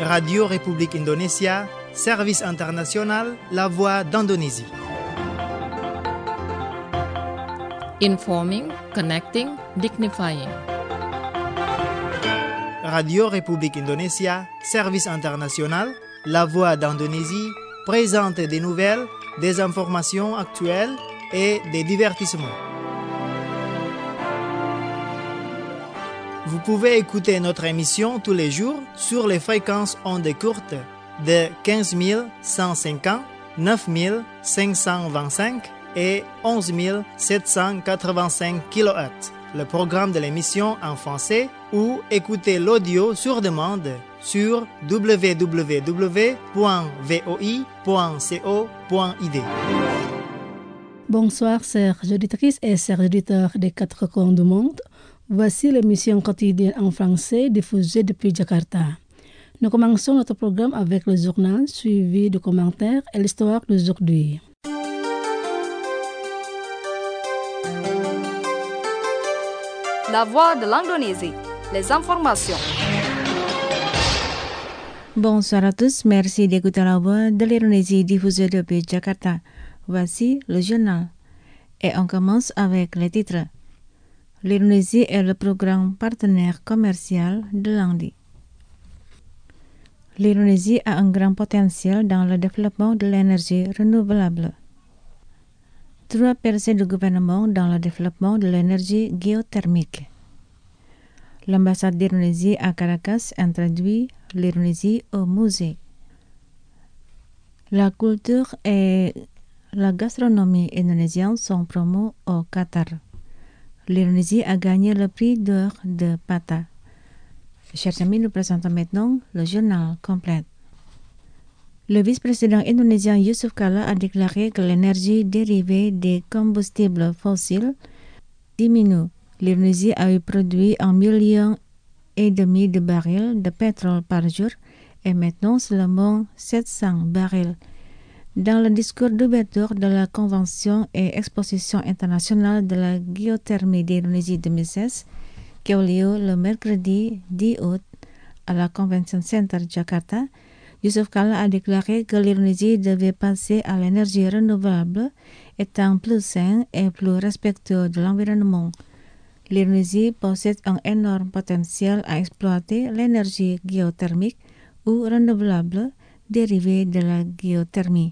Radio République Indonésia, Service International, La Voix d'Indonésie. Informing, connecting, dignifying. Radio République Indonésia, Service International, La Voix d'Indonésie présente des nouvelles, des informations actuelles et des divertissements. Vous pouvez écouter notre émission tous les jours sur les fréquences ondes courtes de 15 150, 9 525 et 11 785 kHz. Le programme de l'émission en français ou écouter l'audio sur demande sur www.voi.co.id. Bonsoir, chères auditrices et chers auditeurs des quatre coins du monde. Voici l'émission quotidienne en français diffusée depuis Jakarta. Nous commençons notre programme avec le journal suivi de commentaires et l'histoire d'aujourd'hui. La Voix de l'Indonésie, les informations. Bonsoir à tous, merci d'écouter la Voix de l'Indonésie diffusée depuis Jakarta. Voici le journal. Et on commence avec les titres. L'Indonésie est le programme partenaire commercial de l'Inde. L'Indonésie a un grand potentiel dans le développement de l'énergie renouvelable. 3 percées du gouvernement dans le développement de l'énergie géothermique. L'ambassade d'Indonésie à Caracas introduit l'Indonésie au musée. La culture et la gastronomie indonésienne sont promues au Qatar. L'Indonésie a gagné le prix d'or de Pata. Chers amis, nous présentons maintenant le journal complet. Le vice-président indonésien Yusuf Kala a déclaré que l'énergie dérivée des combustibles fossiles diminue. L'Indonésie a produit 1,5 million de barils de pétrole par jour et maintenant seulement 700 barils. Dans le discours d'ouverture de la Convention et Exposition internationale de la géothermie d'Indonésie 2016, qui a eu lieu le mercredi 10 août à la Convention Center Jakarta, Yusuf Kala a déclaré que l'Indonésie devait passer à l'énergie renouvelable étant plus saine et plus respectueuse de l'environnement. L'Indonésie possède un énorme potentiel à exploiter l'énergie géothermique ou renouvelable dérivée de la géothermie.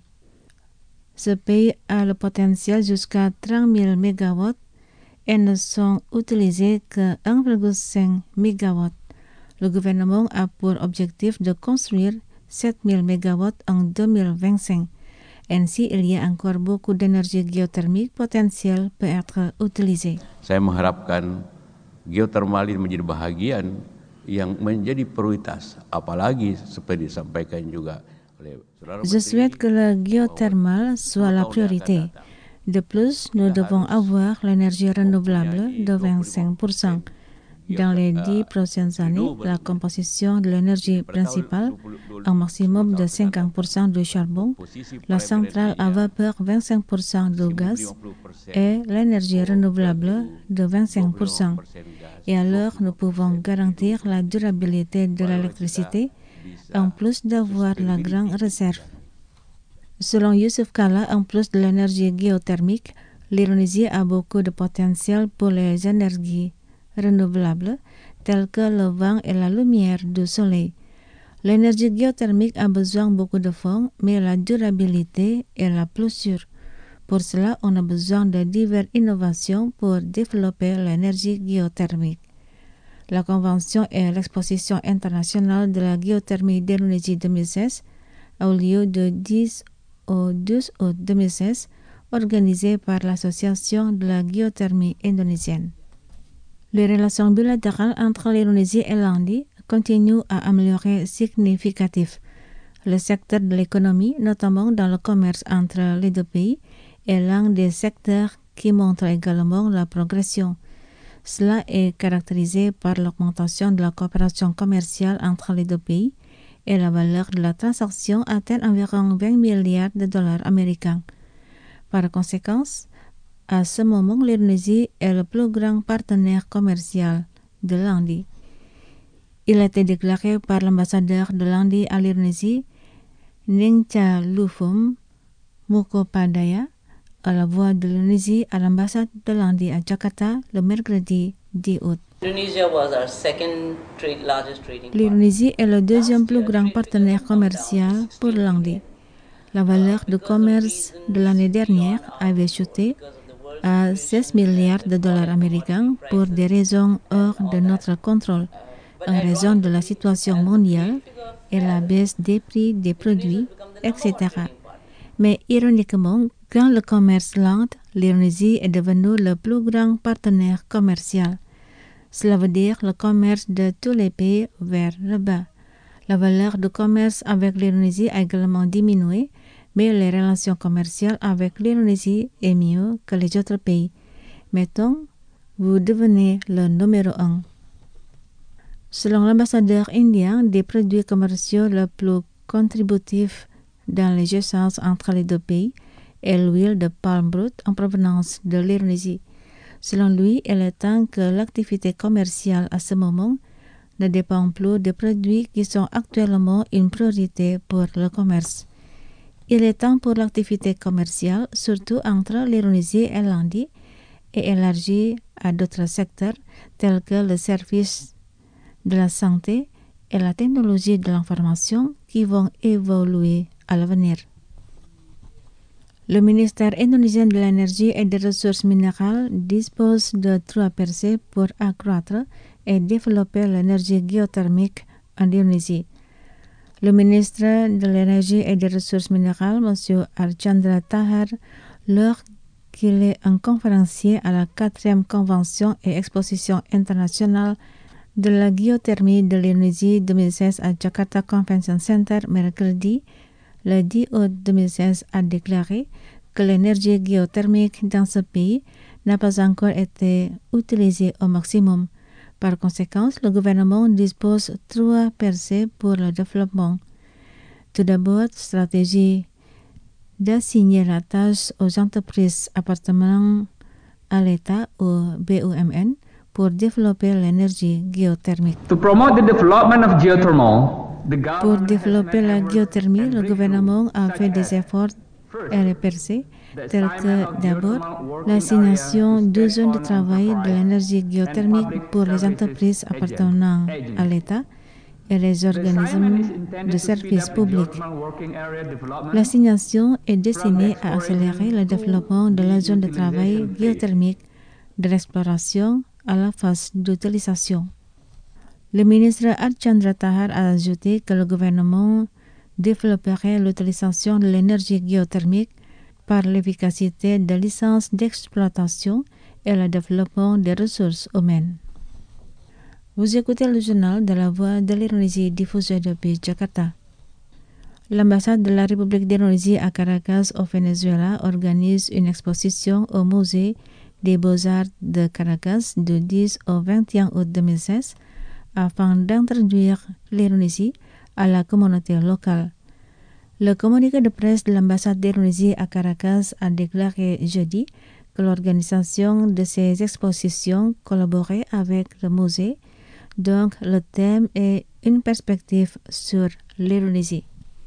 Ce pays a le potentiel jusqu'à 30 000 MW et ne sont utilisés que 1,5 MW. Le gouvernement a pour objectif de construire 7 000 MW en 2025. Ainsi, il y a encore beaucoup d'énergie géothermique potentielle peut être utilisée. Saya mengharapkan geothermal ini menjadi bahagian yang menjadi prioritas, apalagi seperti disampaikan juga. Je souhaite que le géothermal soit la priorité. De plus, nous devons avoir l'énergie renouvelable de 25%. Dans les 10 prochaines années, la composition de l'énergie principale, un maximum de 50% de charbon, la centrale à vapeur 25% de gaz et l'énergie renouvelable de 25%. Et alors, nous pouvons garantir la durabilité de l'électricité en plus d'avoir la grande réserve. Selon Yusuf Kala, en plus de l'énergie géothermique, l'Indonésie a beaucoup de potentiel pour les énergies renouvelables telles que le vent et la lumière du soleil. L'énergie géothermique a besoin beaucoup de fonds, mais la durabilité est la plus sûre. Pour cela, on a besoin de diverses innovations pour développer l'énergie géothermique. La Convention et l'Exposition internationale de la géothermie d'Indonésie 2016 a eu lieu de 10 au 12 août 2016, organisée par l'Association de la géothermie indonésienne. Les relations bilatérales entre l'Indonésie et l'Inde continuent à améliorer significativement. Le secteur de l'économie, notamment dans le commerce entre les deux pays, est l'un des secteurs qui montre également la progression. Cela est caractérisé par l'augmentation de la coopération commerciale entre les deux pays et la valeur de la transaction atteint environ 20 milliards de dollars américains. Par conséquent, à ce moment, l'Indonésie est le plus grand partenaire commercial de l'Inde. Il a été déclaré par l'ambassadeur de l'Inde à l'Indonésie, Ningcha Lufum Mukhopadaya, à la voix de l'Indonésie à l'ambassade de l'Inde à Jakarta le mercredi 10 août. L'Indonésie est le deuxième plus grand partenaire commercial pour l'Inde. La valeur de commerce de l'année dernière avait chuté à 16 milliards de dollars américains pour des raisons hors de notre contrôle, en raison de la situation mondiale et la baisse des prix des produits, etc. Mais ironiquement, quand le commerce lente, l'Indonésie est devenue le plus grand partenaire commercial. Cela veut dire le commerce de tous les pays vers le bas. La valeur de commerce avec l'Indonésie a également diminué, mais les relations commerciales avec l'Indonésie est mieux que les autres pays. Mettons, vous devenez le numéro 1. Selon l'ambassadeur indien, des produits commerciaux les plus contributifs dans les échanges entre les deux pays est l'huile de palme brute en provenance de l'Indonésie. Selon lui, il est temps que l'activité commerciale à ce moment ne dépend plus des produits qui sont actuellement une priorité pour le commerce. Il est temps pour l'activité commerciale, surtout entre l'Indonésie et l'Inde, et élargie à d'autres secteurs tels que le service de la santé et la technologie de l'information qui vont évoluer à l'avenir. Le ministère indonésien de l'énergie et des ressources minérales dispose de 3 percées pour accroître et développer l'énergie géothermique en Indonésie. Le ministre de l'énergie et des ressources minérales, M. Archandra Tahar, lors qu'il est un conférencier à la 4e convention et exposition internationale de la géothermie de l'Indonésie 2016 à Jakarta Convention Center mercredi, le 10 août 2016, a déclaré que l'énergie géothermique dans ce pays n'a pas encore été utilisée au maximum. Par conséquent, le gouvernement dispose 3 percées pour le développement. Tout d'abord, stratégie d'assigner la tâche aux entreprises appartenant à l'État ou BUMN pour développer l'énergie géothermique. Pour développer la géothermie, le gouvernement a fait des efforts RPRC, tels que d'abord l'assignation de zones de travail de l'énergie géothermique pour les entreprises appartenant à l'État et les organismes de services publics. L'assignation est destinée à accélérer le développement de la zone de travail géothermique de l'exploration à la phase d'utilisation. Le ministre Archandra Tahar a ajouté que le gouvernement développerait l'utilisation de l'énergie géothermique par l'efficacité des licences d'exploitation et le développement des ressources humaines. Vous écoutez le journal de la Voix de l'Indonésie diffusé depuis Jakarta. L'ambassade de la République d'Indonésie à Caracas au Venezuela organise une exposition au musée des Beaux-Arts de Caracas du 10 au 21 août 2016 afin d'introduire l'Indonésie à la communauté locale. Le communiqué de presse de l'ambassade d'Indonésie à Caracas a déclaré jeudi que l'organisation de ces expositions collaborait avec le musée, donc le thème est une perspective sur l'Indonésie.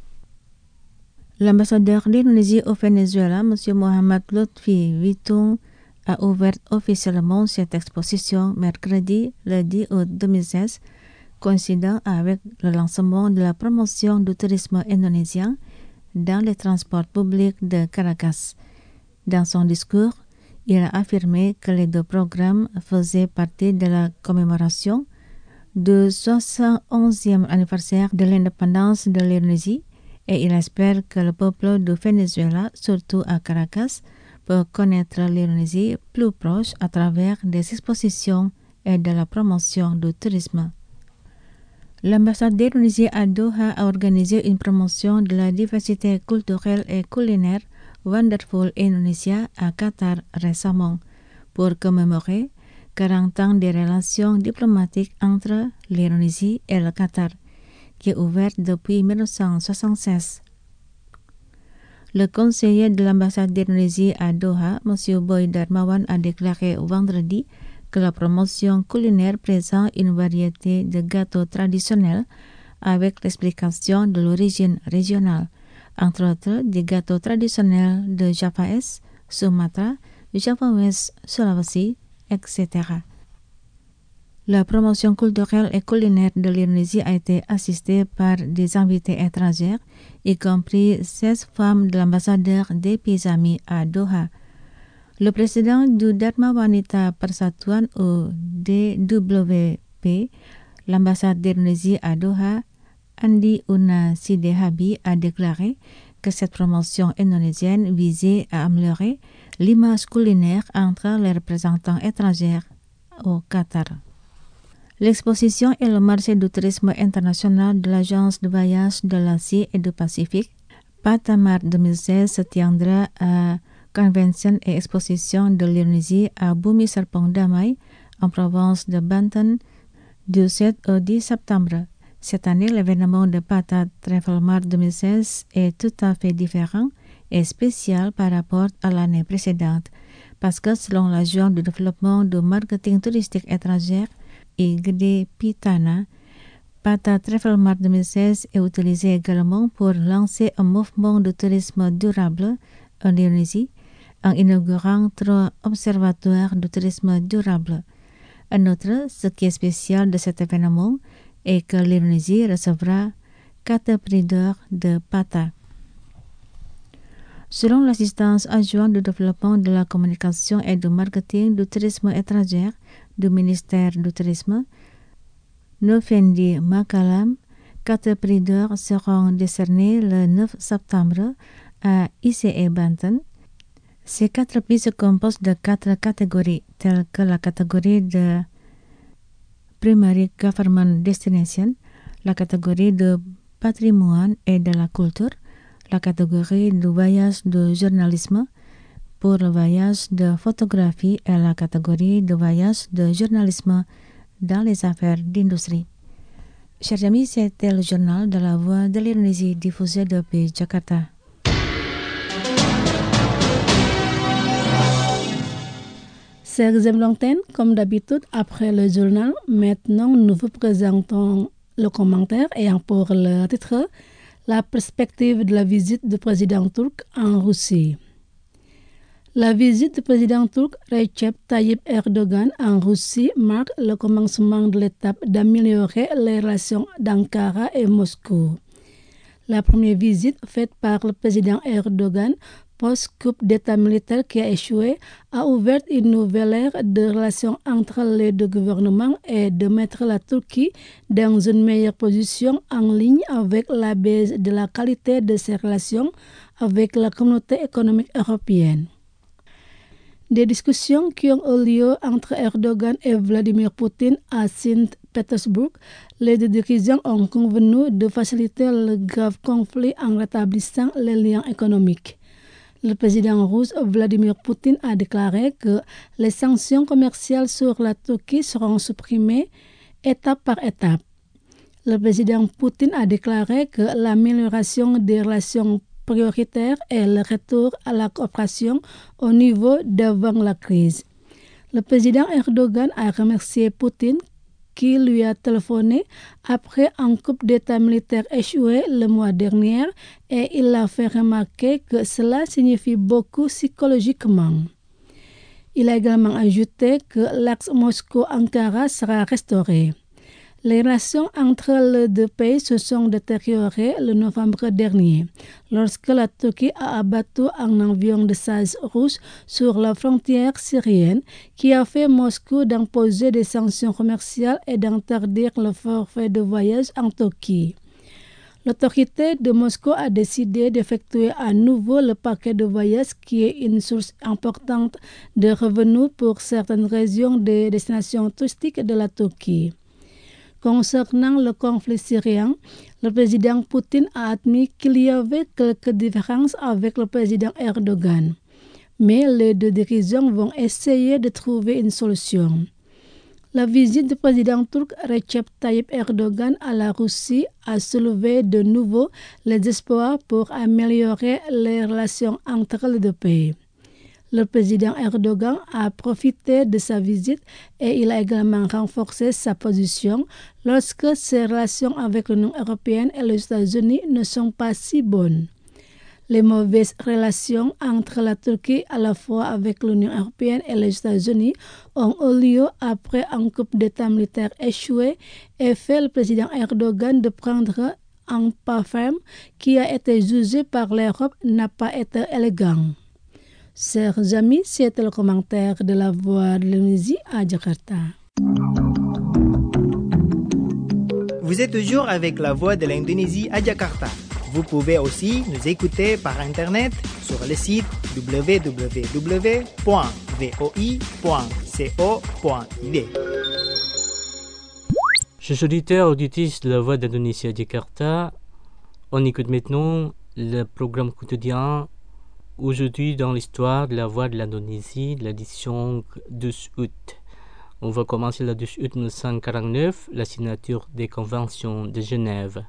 L'ambassadeur d'Indonésie au Venezuela, M. Muhammad Lutfi Witung, a ouvert officiellement cette exposition mercredi le 10 août 2016, coïncidant avec le lancement de la promotion du tourisme indonésien dans les transports publics de Caracas. Dans son discours, il a affirmé que les 2 programmes faisaient partie de la commémoration du 71e anniversaire de l'indépendance de l'Indonésie et il espère que le peuple du Venezuela, surtout à Caracas, peut connaître l'Indonésie plus proche à travers des expositions et de la promotion du tourisme. L'ambassade d'Indonésie à Doha a organisé une promotion de la diversité culturelle et culinaire Wonderful Indonesia à Qatar récemment pour commémorer 40 ans de relations diplomatiques entre l'Indonésie et le Qatar, qui est ouverte depuis 1976. Le conseiller de l'ambassade d'Indonésie à Doha, M. Boy Darmawan, a déclaré vendredi que la promotion culinaire présente une variété de gâteaux traditionnels avec l'explication de l'origine régionale, entre autres des gâteaux traditionnels de Java Est, Sumatra, Java Ouest, Sulawesi, etc. La promotion culturelle et culinaire de l'Indonésie a été assistée par des invités étrangers, y compris 16 femmes de l'ambassadeur des pays amis à Doha. Le président du Dharma Wanita Persatuan au DWP, l'ambassade d'Indonésie à Doha, Andi Una Sidehabi, a déclaré que cette promotion indonésienne visait à améliorer l'image culinaire entre les représentants étrangers au Qatar. L'exposition et le marché du tourisme international de l'Agence de voyage de l'Asie et du Pacifique, PATAMAR 2016, se tiendra à Convention et Exposition de l'Indonésie à Bumi Serpong Damai, en province de Banten, du 7 au 10 septembre. Cette année, l'événement de PATA Travelmart 2016 est tout à fait différent et spécial par rapport à l'année précédente, parce que selon l'Agence de développement du marketing touristique étranger, IGD Pitana, PATA Travelmart 2016 est utilisé également pour lancer un mouvement de tourisme durable en Indonésie, en inaugurant 3 observatoires de tourisme durable. En outre, ce qui est spécial de cet événement est que l'Indonésie recevra 4 prix d'or de PATA. Selon l'assistance adjointe de développement de la communication et du marketing du tourisme étranger du ministère du tourisme, Nofendi Makalam, 4 prix d'or seront décernés le 9 septembre à ICE Banten. Ces 4 prix se composent de 4 catégories, telles que la catégorie de Primary Government Destination, la catégorie de patrimoine et de la culture, la catégorie du voyage de journalisme pour le voyage de photographie et la catégorie de voyage de journalisme dans les affaires d'industrie. Chers amis, c'était le journal de la Voix de l'Indonésie diffusé depuis Jakarta. Chers amis l'antenne, comme d'habitude, après le journal, maintenant nous vous présentons le commentaire ayant pour le titre la perspective de la visite du président turc en Russie. La visite du président turc Recep Tayyip Erdogan en Russie marque le commencement de l'étape d'améliorer les relations d'Ankara et Moscou. La première visite faite par le président Erdogan post-coup d'État militaire qui a échoué a ouvert une nouvelle ère de relations entre les deux gouvernements et de mettre la Turquie dans une meilleure position en ligne avec la baisse de la qualité de ses relations avec la communauté économique européenne. Des discussions qui ont eu lieu entre Erdogan et Vladimir Poutine à Saint-Pétersbourg, les deux dirigeants ont convenu de faciliter le grave conflit en rétablissant les liens économiques. Le président russe Vladimir Poutine a déclaré que les sanctions commerciales sur la Turquie seront supprimées étape par étape. Le président Poutine a déclaré que l'amélioration des relations prioritaires est le retour à la coopération au niveau d'avant la crise. Le président Erdogan a remercié Poutine qui lui a téléphoné après un coup d'État militaire échoué le mois dernier et il a fait remarquer que cela signifie beaucoup psychologiquement. Il a également ajouté que l'axe Moscou-Ankara sera restauré. Les relations entre les deux pays se sont détériorées le novembre dernier, lorsque la Turquie a abattu un avion de chasse russe sur la frontière syrienne, qui a fait Moscou d'imposer des sanctions commerciales et d'interdire le forfait de voyage en Turquie. L'autorité de Moscou a décidé d'effectuer à nouveau le paquet de voyage qui est une source importante de revenus pour certaines régions des destinations touristiques de la Turquie. Concernant le conflit syrien, le président Poutine a admis qu'il y avait quelques différences avec le président Erdogan. Mais les deux dirigeants vont essayer de trouver une solution. La visite du président turc Recep Tayyip Erdogan à la Russie a soulevé de nouveau les espoirs pour améliorer les relations entre les deux pays. Le président Erdogan a profité de sa visite et il a également renforcé sa position lorsque ses relations avec l'Union européenne et les États-Unis ne sont pas si bonnes. Les mauvaises relations entre la Turquie à la fois avec l'Union européenne et les États-Unis ont eu lieu après un coup d'État militaire échoué et fait le président Erdogan de prendre un pas ferme qui a été jugé par l'Europe n'a pas été élégant. Chers amis, c'était le commentaire de la Voix de l'Indonésie à Jakarta. Vous êtes toujours avec la Voix de l'Indonésie à Jakarta. Vous pouvez aussi nous écouter par Internet sur le site www.voi.co.id. Chers auditeurs auditrices de la Voix d'Indonésie à Jakarta, on écoute maintenant le programme quotidien aujourd'hui dans l'histoire de la Voix de l'Indonésie, l'édition 12 août. On va commencer le 12 août 1949, la signature des conventions de Genève.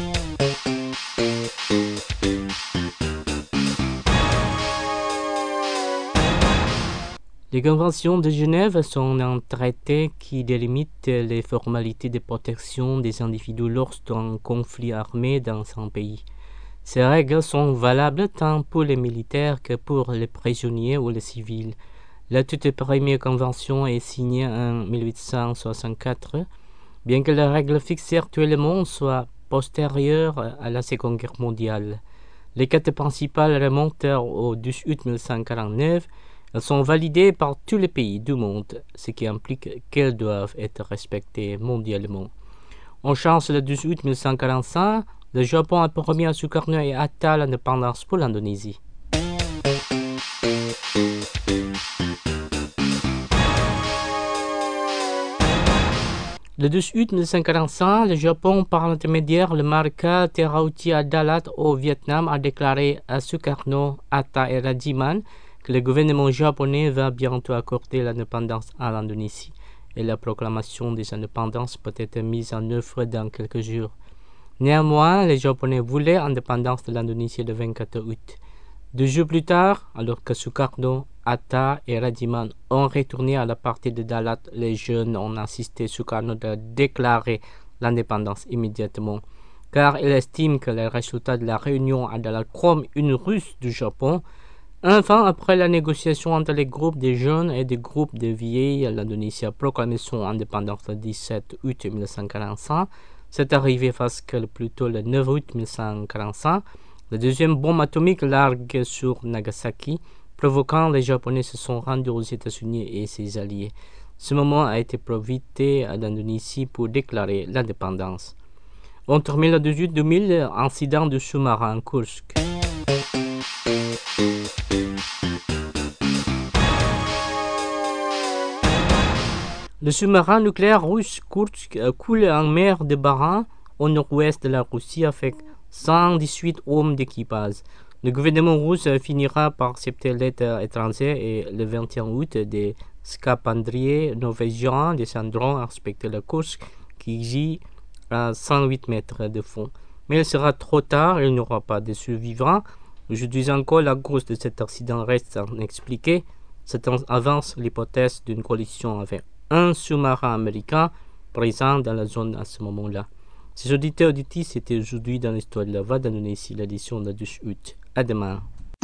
Les conventions de Genève sont un traité qui délimite les formalités de protection des individus lorsqu'un conflit armé dans un pays. Ces règles sont valables tant pour les militaires que pour les prisonniers ou les civils. La toute première convention est signée en 1864, bien que les règles fixées actuellement soient postérieures à la Seconde Guerre mondiale. Les quatre principales remontent au 12 août 1949. Elles sont validées par tous les pays du monde, ce qui implique qu'elles doivent être respectées mondialement. En chance le 12 août 1945, le Japon a promis à Sukarno et Hatta l'indépendance pour l'Indonésie. Le 12 août 1945, le Japon, par l'intermédiaire le maréchal Terauchi Adalat au Vietnam, a déclaré à Sukarno, Hatta et Rajiman que le gouvernement japonais va bientôt accorder l'indépendance à l'Indonésie et la proclamation des indépendances peut être mise en œuvre dans quelques jours. Néanmoins, les Japonais voulaient l'indépendance de l'Indonésie le 24 août. 2 jours plus tard, alors que Sukarno, Hatta et Rajiman ont retourné à la partie de Dalat, les jeunes ont insisté Sukarno de déclarer l'indépendance immédiatement, car ils estiment que les résultats de la réunion à Dalat comme une ruse du Japon. Enfin, après la négociation entre les groupes de jeunes et des groupes de vieilles, l'Indonésie a proclamé son indépendance le 17 août 1945. C'est arrivé parce que plus tôt le 9 août 1945, la deuxième bombe atomique largue sur Nagasaki, provoquant les Japonais se sont rendus aux États-Unis et ses alliés. Ce moment a été profité à l'Indonésie pour déclarer l'indépendance. On termine le 18 2000, incident du sous-marin Kursk. Le sous-marin nucléaire russe Kursk coule en mer de Baran au nord-ouest de la Russie avec 118 hommes d'équipage. Le gouvernement russe finira par accepter l'aide étrangère et le 21 août, des scaphandriers norvégiens descendront inspecter le Kursk qui gît à 108 mètres de fond. Mais il sera trop tard, il n'y aura pas de survivants. Aujourd'hui encore, la cause de cet accident reste inexpliquée. C'est en avance l'hypothèse d'une collision avec un sous-marin américain présent dans la zone à ce moment-là. Ces auditeurs auditifs, c'était aujourd'hui dans l'histoire de la Voix d'Indonésie, l'édition de 12 août. À demain.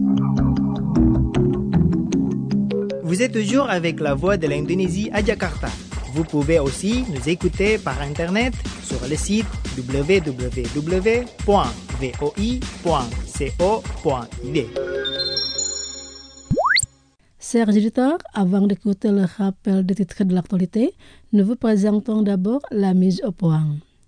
Vous êtes toujours avec la Voix de l'Indonésie à Jakarta. Vous pouvez aussi nous écouter par Internet sur le site www.voi.co.id. Chers auditeurs, avant d'écouter le rappel des titres de l'actualité, nous vous présentons d'abord la mise au point.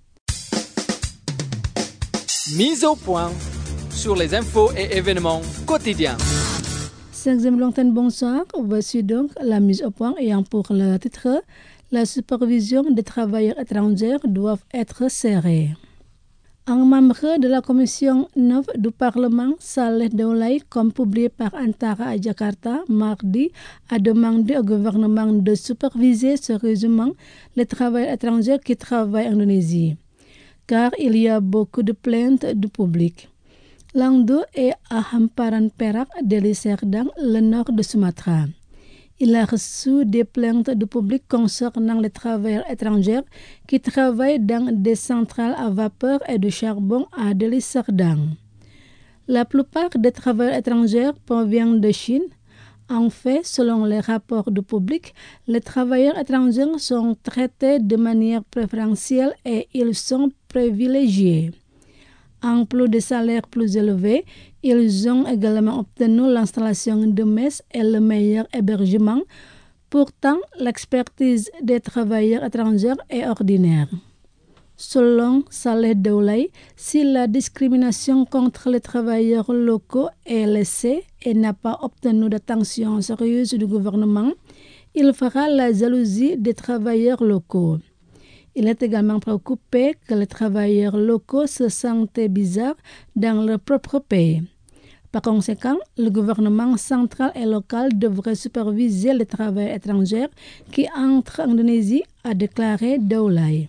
Mise au point sur les infos et événements quotidiens. 5e l'antenne, bonsoir. Voici donc la mise au point ayant pour le titre « La supervision des travailleurs étrangers doivent être serrée ». Un membre de la commission 9 du Parlement, Saleh Daulay, comme publié par Antara à Jakarta mardi, a demandé au gouvernement de superviser sérieusement les travailleurs étrangers qui travaillent en Indonésie, car il y a beaucoup de plaintes du public. Langdo est à Hamparan Perak de l'île Serdang, le nord de Sumatra. Il a reçu des plaintes du public concernant les travailleurs étrangers qui travaillent dans des centrales à vapeur et de charbon à Deli Serdang. La plupart des travailleurs étrangers proviennent de Chine. En fait, selon les rapports du public, les travailleurs étrangers sont traités de manière préférentielle et ils sont privilégiés. En plus de salaires plus élevés, ils ont également obtenu l'installation de messes et le meilleur hébergement. Pourtant, l'expertise des travailleurs étrangers est ordinaire. Selon Saleh Daoulay, si la discrimination contre les travailleurs locaux est laissée et n'a pas obtenu d'attention sérieuse du gouvernement, il fera la jalousie des travailleurs locaux. Il est également préoccupé que les travailleurs locaux se sentent bizarres dans leur propre pays. Par conséquent, le gouvernement central et local devrait superviser les travailleurs étrangers qui entrent en Indonésie, a déclaré Daoulay.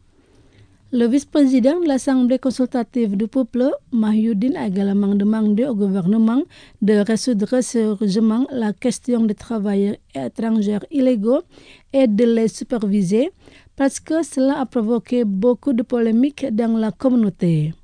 Le vice-président de l'Assemblée consultative du peuple, Mahyudin, a également demandé au gouvernement de résoudre sérieusement la question des travailleurs étrangers illégaux et de les superviser parce que cela a provoqué beaucoup de polémiques dans la communauté.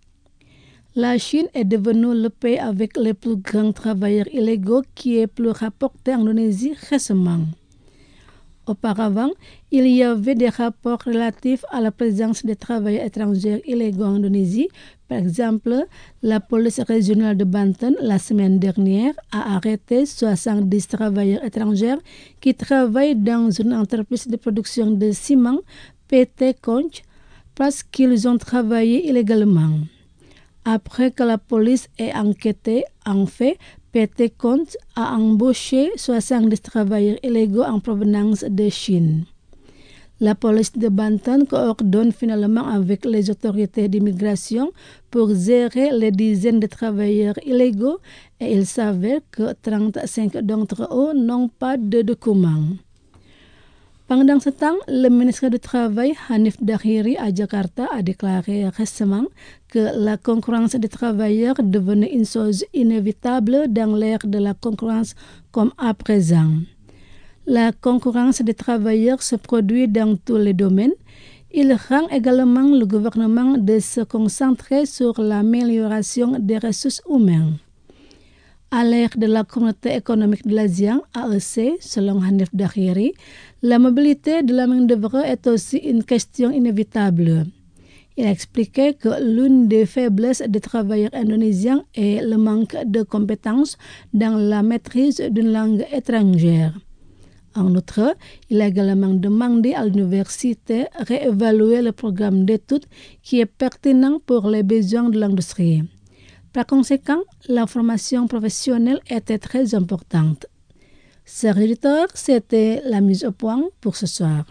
La Chine est devenue le pays avec les plus grands travailleurs illégaux qui est plus rapporté en Indonésie récemment. Auparavant, il y avait des rapports relatifs à la présence des travailleurs étrangers illégaux en Indonésie. Par exemple, la police régionale de Banten, la semaine dernière, a arrêté 70 travailleurs étrangers qui travaillent dans une entreprise de production de ciment, PT Conch, parce qu'ils ont travaillé illégalement. Après que la police ait enquêté, en fait, PT Conch a embauché 70 travailleurs illégaux en provenance de Chine. La police de Banten coordonne finalement avec les autorités d'immigration pour gérer les dizaines de travailleurs illégaux et il s'avère que 35 d'entre eux n'ont pas de documents. Pendant ce temps, le ministre du Travail, Hanif Dahiri, à Jakarta, a déclaré récemment que la concurrence des travailleurs devenait une chose inévitable dans l'ère de la concurrence comme à présent. La concurrence des travailleurs se produit dans tous les domaines. Il rend également le gouvernement de se concentrer sur l'amélioration des ressources humaines. À l'ère de la communauté économique de l'ASEAN, AEC, selon Hanif Dahiri, la mobilité de la main-d'œuvre est aussi une question inévitable. Il a expliqué que l'une des faiblesses des travailleurs indonésiens est le manque de compétences dans la maîtrise d'une langue étrangère. En outre, il a également demandé à l'université de réévaluer le programme d'études qui est pertinent pour les besoins de l'industrie. Par conséquent, la formation professionnelle était très importante. Chers auditeurs, c'était la mise au point pour ce soir.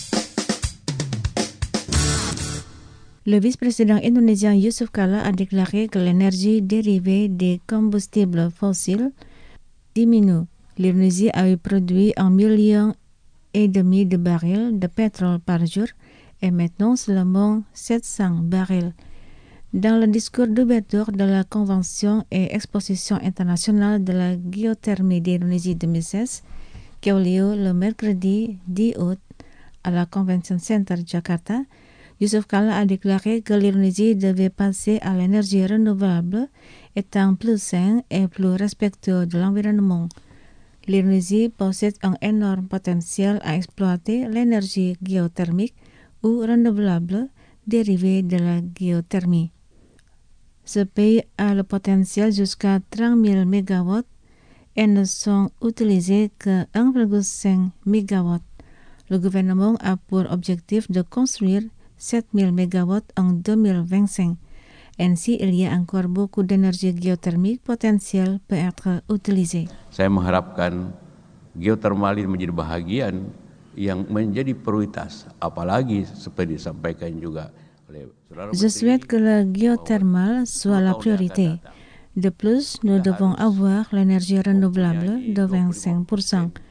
Le vice-président indonésien Yusuf Kalla a déclaré que l'énergie dérivée des combustibles fossiles diminue. L'Indonésie avait produit 1,5 million de barils de pétrole par jour et maintenant seulement 700 barils. Dans le discours d'ouverture de la Convention et Exposition internationale de la géothermie d'Indonésie 2016, qui a eu lieu le mercredi 10 août à la Convention Center Jakarta, Yusuf Kalla a déclaré que l'Indonésie devait passer à l'énergie renouvelable, étant plus saine et plus respectueuse de l'environnement. L'Indonésie possède un énorme potentiel à exploiter l'énergie géothermique ou renouvelable dérivée de la géothermie. Ce pays a le potentiel jusqu'à 30 000 MW et ne sont utilisés que 1,5 MW. Le gouvernement a pour objectif de construire 7 000 MW en 2025. Ainsi, il y a encore beaucoup d'énergie géothermique potentielle peut être utilisée. Saya mengharapkan geothermal ini menjadi bahagian yang menjadi prioritas, apalagi seperti disampaikan juga. Je souhaite que le géothermal soit la priorité. De plus, nous devons avoir l'énergie renouvelable de 25%.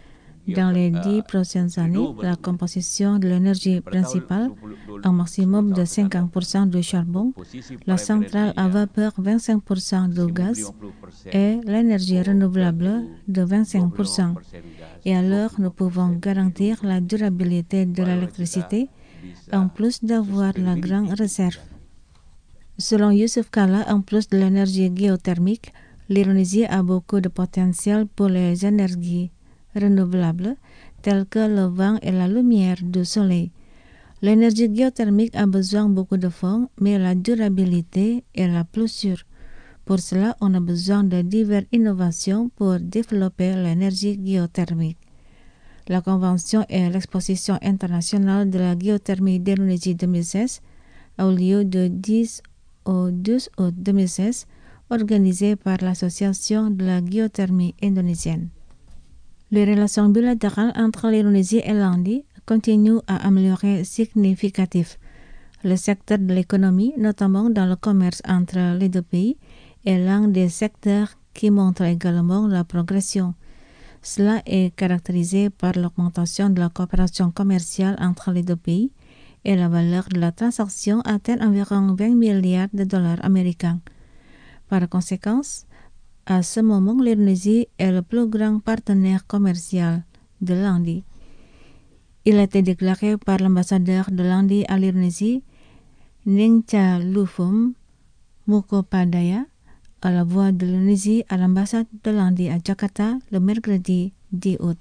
Dans les 10 prochaines années, la composition de l'énergie principale, un maximum de 50% de charbon, la centrale à vapeur 25% de gaz et l'énergie renouvelable de 25%. Et alors, nous pouvons garantir la durabilité de l'électricité, en plus d'avoir la grande réserve. Selon Youssouf Kalla, en plus de l'énergie géothermique, l'Indonésie a beaucoup de potentiel pour les énergies renouvelables, telles que le vent et la lumière du soleil. L'énergie géothermique a besoin de beaucoup de fonds, mais la durabilité est la plus sûre. Pour cela, on a besoin de diverses innovations pour développer l'énergie géothermique. La Convention et l'Exposition internationale de la géothermie d'Indonésie 2016 a eu lieu de 10 au 12 août 2016, organisée par l'Association de la géothermie indonésienne. Les relations bilatérales entre l'Indonésie et l'Inde continuent à améliorer significativement. Le secteur de l'économie, notamment dans le commerce entre les deux pays, est l'un des secteurs qui montre également la progression. Cela est caractérisé par l'augmentation de la coopération commerciale entre les deux pays et la valeur de la transaction atteint environ 20 milliards de dollars américains. Par conséquent, à ce moment, l'Indonésie est le plus grand partenaire commercial de l'Inde. Il a été déclaré par l'ambassadeur de l'Inde à l'Indonésie, Ningcha Lufum Mukhopadaya, à la voix de l'Indonésie à l'ambassade de l'Inde à Jakarta le mercredi 10 août.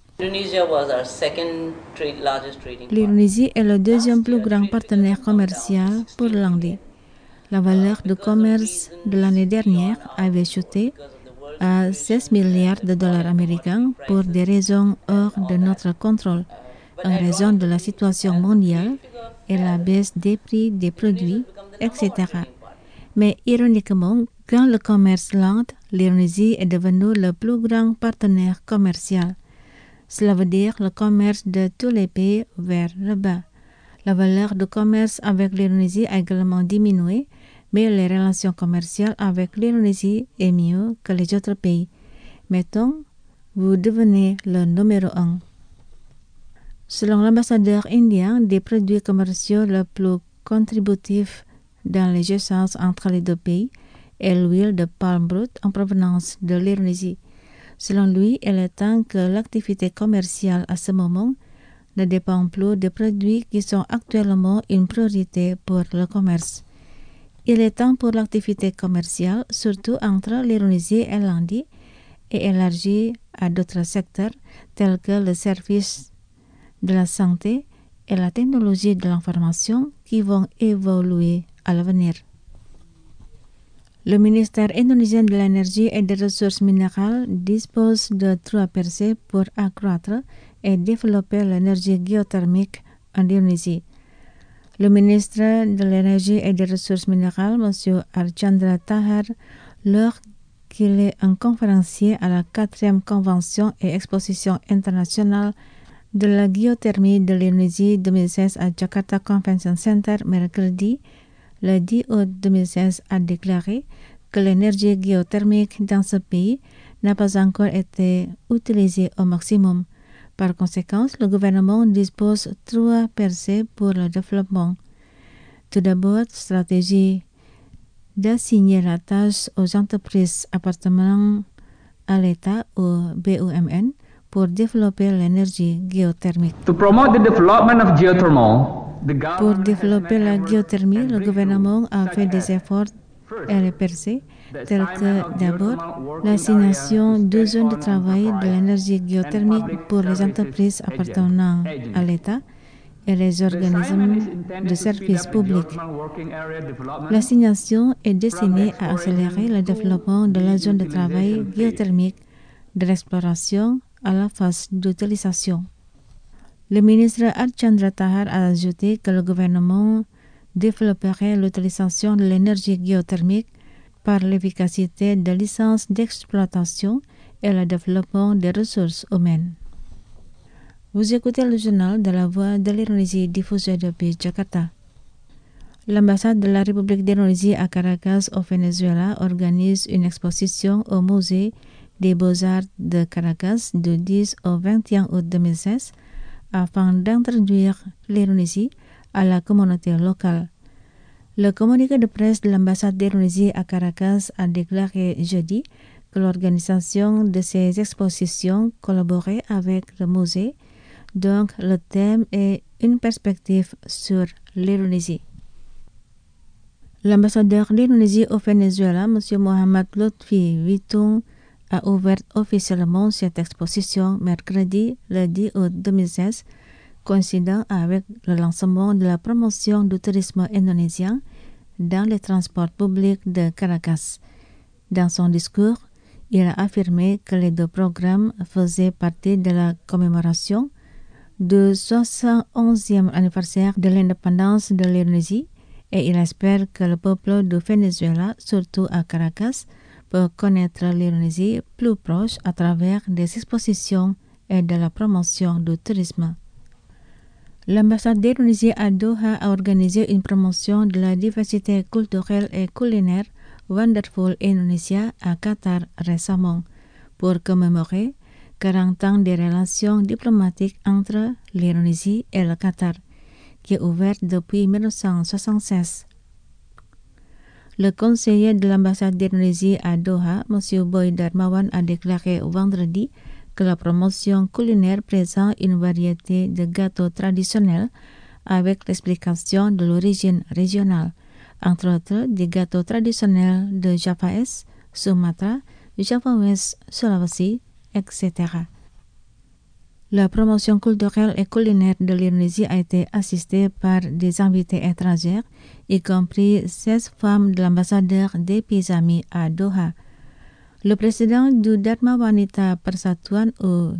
L'Indonésie est le deuxième plus grand partenaire commercial pour l'Inde. La valeur du commerce de l'année dernière avait chuté à 16 milliards de dollars américains pour des raisons hors de notre contrôle, en raison de la situation mondiale et la baisse des prix des produits, etc. Mais ironiquement, quand le commerce lente, l'Indonésie est devenue le plus grand partenaire commercial. Cela veut dire le commerce de tous les pays vers le bas. La valeur du commerce avec l'Indonésie a également diminué, mais les relations commerciales avec l'Indonésie est mieux que les autres pays. Mettons, vous devenez le numéro 1. Selon l'ambassadeur indien, des produits commerciaux les plus contributifs dans les échanges entre les deux pays est l'huile de palme brute en provenance de l'Indonésie. Selon lui, il est temps que l'activité commerciale à ce moment ne dépend plus des produits qui sont actuellement une priorité pour le commerce. Il est temps pour l'activité commerciale, surtout entre l'Indonésie et l'Inde, et élargie à d'autres secteurs tels que le service de la santé et la technologie de l'information qui vont évoluer à l'avenir. Le ministère indonésien de l'énergie et des ressources minérales dispose de 3 percées pour accroître et développer l'énergie géothermique en Indonésie. Le ministre de l'énergie et des ressources minérales, M. Archandra Tahar, lors qu'il est un conférencier à la 4e Convention et Exposition internationale de la géothermie de l'Indonésie 2016 à Jakarta Convention Center mercredi, le 10 août 2016, a déclaré que l'énergie géothermique dans ce pays n'a pas encore été utilisée au maximum. Par conséquent, le gouvernement dispose 3 percées pour le développement. Tout d'abord, stratégie d'assigner la tâche aux entreprises appartenant à l'État ou BUMN pour développer l'énergie géothermique. Pour développer la géothermie, le gouvernement a fait des efforts RPRC, tels que d'abord l'assignation de zones de travail de l'énergie géothermique pour les entreprises appartenant à l'État et les organismes de services publics. L'assignation est destinée à accélérer le développement de la zone de travail géothermique de l'exploration à la phase d'utilisation. Le ministre Archandra Tahar a ajouté que le gouvernement développerait l'utilisation de l'énergie géothermique par l'efficacité des licences d'exploitation et le développement des ressources humaines. Vous écoutez le journal de la Voix de l'Indonésie diffusé depuis Jakarta. L'ambassade de la République d'Indonésie à Caracas au Venezuela organise une exposition au musée des Beaux-Arts de Caracas du 10 au 21 août 2016 afin d'introduire l'Indonésie à la communauté locale. Le communiqué de presse de l'ambassade d'Indonésie à Caracas a déclaré jeudi que l'organisation de ces expositions collaborait avec le musée, donc le thème est une perspective sur l'Indonésie. L'ambassadeur d'Indonésie au Venezuela, M. Mohamed Lutfi Witung, a ouvert officiellement cette exposition mercredi, le 10 août 2016, coïncidant avec le lancement de la promotion du tourisme indonésien dans les transports publics de Caracas. Dans son discours, il a affirmé que les deux programmes faisaient partie de la commémoration du 71e anniversaire de l'indépendance de l'Indonésie et il espère que le peuple du Venezuela, surtout à Caracas, peut connaître l'Indonésie plus proche à travers des expositions et de la promotion du tourisme. L'ambassade d'Indonésie à Doha a organisé une promotion de la diversité culturelle et culinaire Wonderful Indonesia à Qatar récemment pour commémorer 40 ans des relations diplomatiques entre l'Indonésie et le Qatar, qui est ouverte depuis 1976. Le conseiller de l'ambassade d'Indonésie à Doha, M. Boy Darmawan, a déclaré vendredi que la promotion culinaire présente une variété de gâteaux traditionnels avec l'explication de l'origine régionale, entre autres des gâteaux traditionnels de Java Est, Sumatra, Java West, Sulawesi, etc. La promotion culturelle et culinaire de l'Indonésie a été assistée par des invités étrangers, y compris 16 femmes de l'ambassadeur des pays amis à Doha. Le président du Dharma Wanita Persatuan ou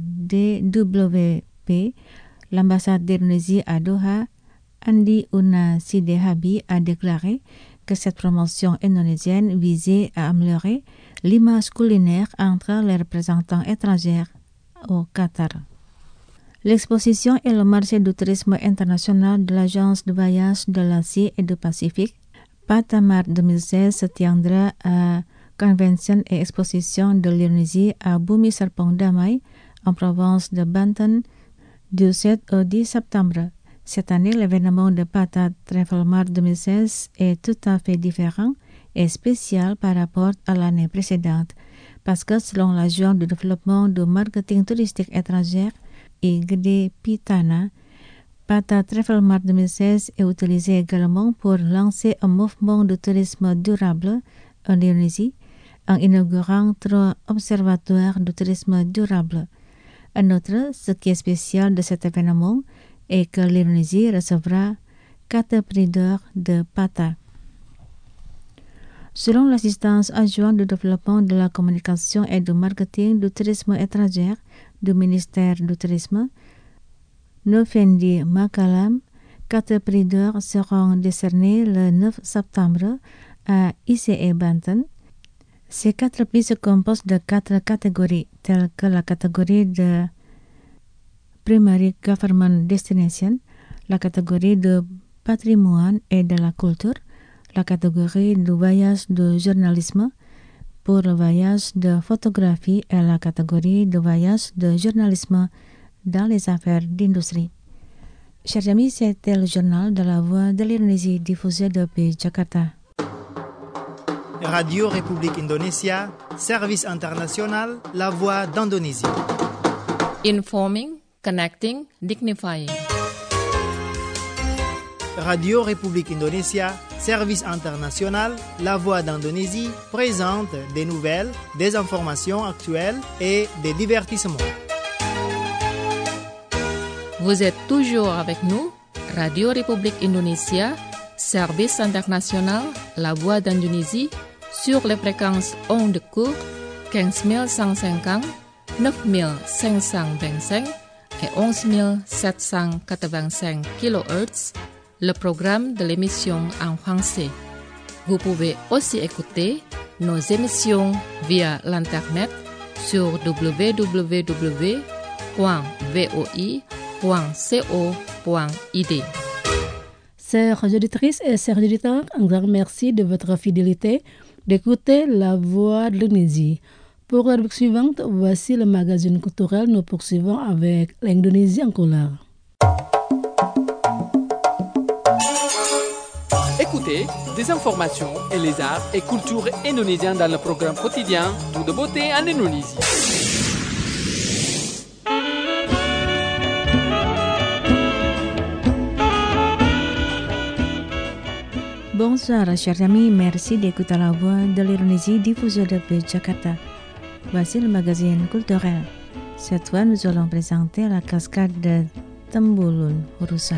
DWP, l'ambassade d'Indonésie à Doha, Andi Una Sidehabi, a déclaré que cette promotion indonésienne visait à améliorer l'image culinaire entre les représentants étrangers au Qatar. L'exposition et le marché du tourisme international de l'Agence de voyage de l'Asie et du Pacifique, Patamar 2016, se tiendra à Convention et Exposition de l'Indonésie à Bumi Serpong Damai, en province de Banten, du 7 au 10 septembre. Cette année, l'événement de Pata Travel Mart 2016 est tout à fait différent et spécial par rapport à l'année précédente, parce que selon l'Agence de développement du marketing touristique étranger, Igede Pitana, Pata Travel Mart 2016 est utilisé également pour lancer un mouvement de tourisme durable en Indonésie, en inaugurant 3 observatoires de tourisme durable. En outre, ce qui est spécial de cet événement est que l'Indonésie recevra 4 prix d'or de Pata. Selon l'assistance adjointe du développement de la communication et du marketing du tourisme étranger du ministère du Tourisme, Nofendi Makalam, 4 prix d'or seront décernés le 9 septembre à ICE Banten. Ces 4 prix se composent de 4 catégories, telles que la catégorie de Primary Government Destination, la catégorie de patrimoine et de la culture, la catégorie du voyage de journalisme, pour le voyage de photographie et la catégorie de voyage de journalisme dans les affaires d'industrie. Chers amis, c'était le journal de la Voix de l'Indonésie diffusé depuis Jakarta. Radio République Indonésia, service international, la Voix d'Indonésie. Informing, connecting, dignifying. Radio République Indonésia, service international, la Voix d'Indonésie, présente des nouvelles, des informations actuelles et des divertissements. Vous êtes toujours avec nous, Radio République Indonésia, service international, la Voix d'Indonésie, sur les fréquences ondes courtes 15150, 9525 et 11785 kHz, le programme de l'émission en français. Vous pouvez aussi écouter nos émissions via l'internet sur www.voi.co.id. Chers auditrices et chers auditeurs, un grand merci de votre fidélité d'écouter la Voix de l'Indonésie. Pour la rubrique suivante, voici le magazine culturel. Nous poursuivons avec l'Indonésie en couleur. Écoutez des informations et les arts et cultures indonésiens dans le programme quotidien Tout de beauté en Indonésie. Bonsoir chers amis, merci d'écouter la voix de l'Indonésie diffusée depuis Jakarta. Voici le magazine culturel. Cette fois, nous allons présenter la cascade de Temboulun Rusa.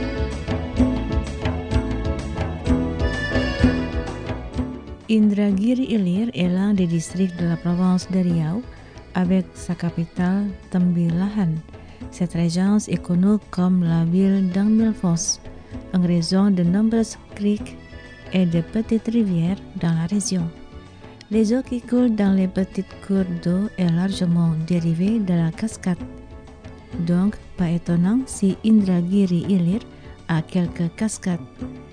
Indragiri Ilir est l'un des districts de la province de Riau avec sa capitale Tembilahan. Cette région est connue comme la ville d'un mille fosses en raison de nombreuses criques et de petites rivières dans la région. Les eaux qui coulent dans les petites cours d'eau est largement dérivée de la cascade. Donc, pas étonnant si Indragiri Ilir a quelques cascades.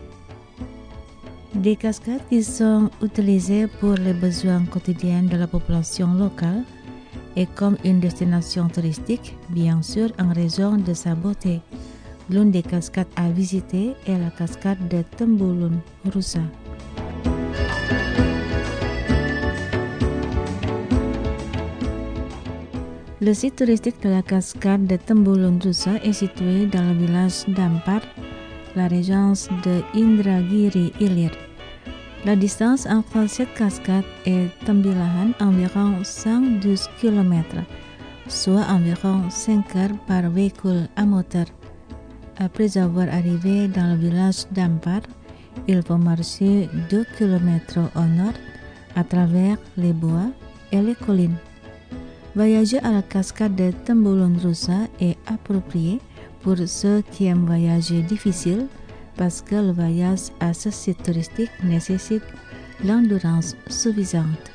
Des cascades qui sont utilisées pour les besoins quotidiens de la population locale et comme une destination touristique, bien sûr en raison de sa beauté. L'une des cascades à visiter est la cascade de Temboulun Rusa. Le site touristique de la cascade de Temboulun Rusa est situé dans le village d'Ampar, la région de Indragiri Ilir. La distance entre cette cascade et Tembilahan environ 112 km, soit environ 5 heures par véhicule à moteur. Après avoir arrivé dans le village d'Ampar, il faut marcher 2 km au nord à travers les bois et les collines. Voyager à la cascade de Temboulun Rusa est approprié pour ceux qui aiment voyager difficile parce que le voyage à ce site touristique nécessite l'endurance suffisante.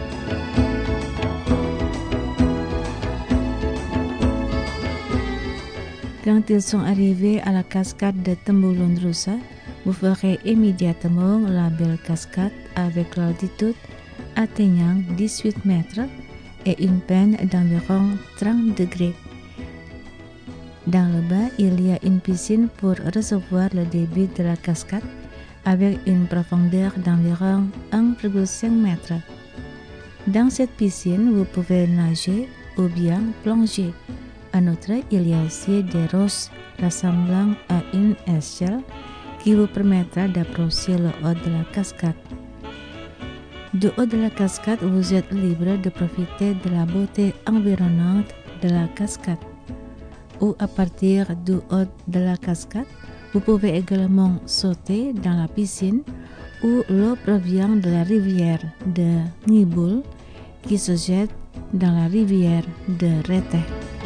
Quand ils sont arrivés à la cascade de Temboulun Rusa, vous ferez immédiatement la belle cascade avec l'altitude atteignant 18 mètres et une peine d'environ 30 degrés. Dans le bas, il y a une piscine pour recevoir le débit de la cascade avec une profondeur d'environ 1,5 mètre. Dans cette piscine, vous pouvez nager ou bien plonger. En outre, il y a aussi des roches ressemblant à une échelle qui vous permettra d'approcher le haut de la cascade. Du haut de la cascade, vous êtes libre de profiter de la beauté environnante de la cascade. Ou à partir du haut de la cascade, vous pouvez également sauter dans la piscine où l'eau provient de la rivière de Ngibul qui se jette dans la rivière de Reteh.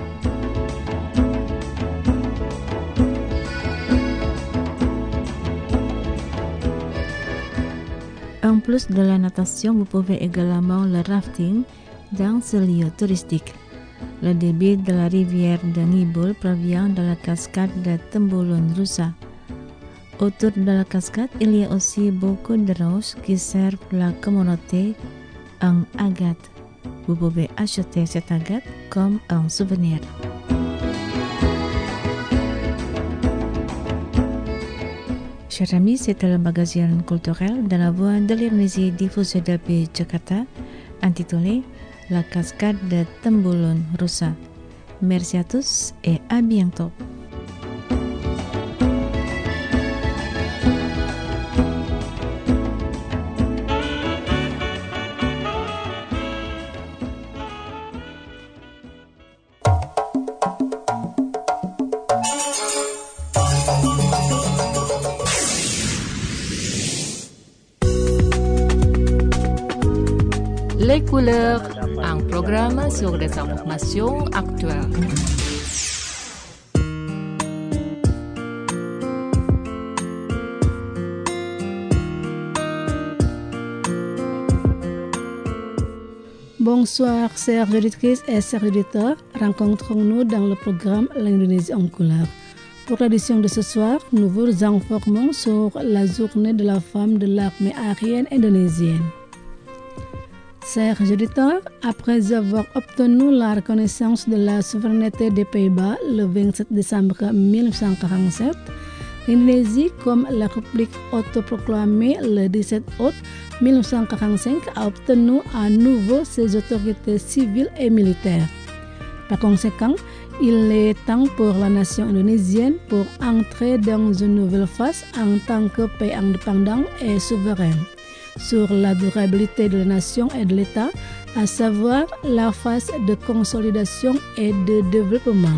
En plus de la natation, vous pouvez également le rafting dans ce lieu touristique. Le débit de la rivière de Ngibul provient de la cascade de Temboulun Rusa. Autour de la cascade, il y a aussi beaucoup de roches qui servent la communauté en agate. Vous pouvez acheter cette agate comme un souvenir. Chers amis, c'était le magazine culturel de la voix de l'Indonésie diffusé depuis Jakarta, intitulé La cascade de Temboulun Rusa. Merci à tous et à bientôt. Les couleurs, un programme sur les informations actuelles. Bonsoir, chers auditrices et chers auditeurs. Rencontrons-nous dans le programme L'Indonésie en couleur. Pour l'édition de ce soir, nous vous informons sur la journée de la femme de l'armée aérienne indonésienne. Chers auditeurs, après avoir obtenu la reconnaissance de la souveraineté des Pays-Bas le 27 décembre 1947, l'Indonésie, comme la République autoproclamée le 17 août 1945, a obtenu à nouveau ses autorités civiles et militaires. Par conséquent, il est temps pour la nation indonésienne pour entrer dans une nouvelle phase en tant que pays indépendant et souverain sur la durabilité de la nation et de l'État, à savoir la phase de consolidation et de développement.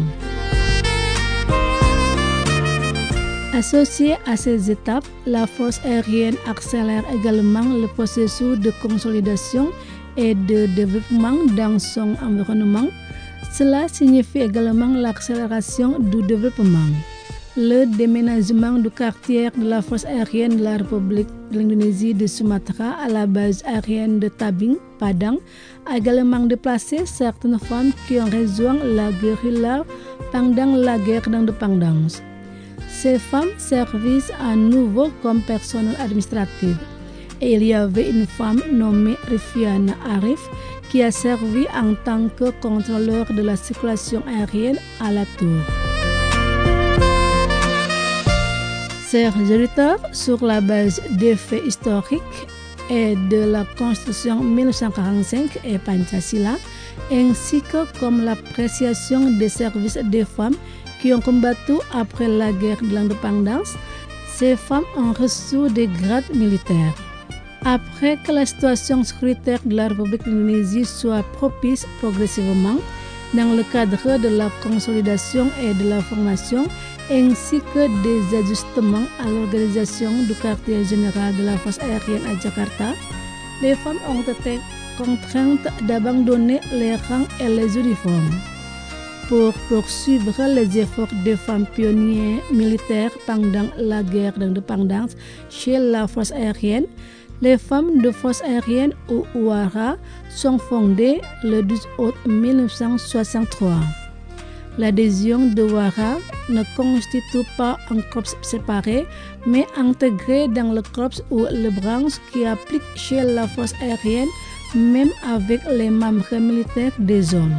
Associée à ces étapes, la force aérienne accélère également le processus de consolidation et de développement dans son environnement. Cela signifie également l'accélération du développement. Le déménagement du quartier de la force aérienne de la République de l'Indonésie de Sumatra à la base aérienne de Tabing, Padang, a également déplacé certaines femmes qui ont rejoint la guérilla pendant la guerre d'indépendance. Ces femmes servissent à nouveau comme personnel administratif. Et il y avait une femme nommée Rifiana Arif qui a servi en tant que contrôleur de la circulation aérienne à la tour. Chers auditeurs, sur la base des faits historiques et de la Constitution 1945 et Pancasila, ainsi que comme l'appréciation des services des femmes qui ont combattu après la guerre de l'indépendance, ces femmes ont reçu des grades militaires. Après que la situation sécuritaire de la République de l'Indonésie soit propice progressivement, dans le cadre de la consolidation et de la formation, ainsi que des ajustements à l'organisation du quartier général de la force aérienne à Jakarta, les femmes ont été contraintes d'abandonner les rangs et les uniformes. Pour poursuivre les efforts des femmes pionnières militaires pendant la guerre d'indépendance chez la force aérienne, les femmes de force aérienne ou WARA sont fondées le 12 août 1963. L'adhésion de WARA ne constitue pas un corps séparé, mais intégré dans le corps ou le branche qui applique chez la force aérienne, même avec les membres militaires des hommes.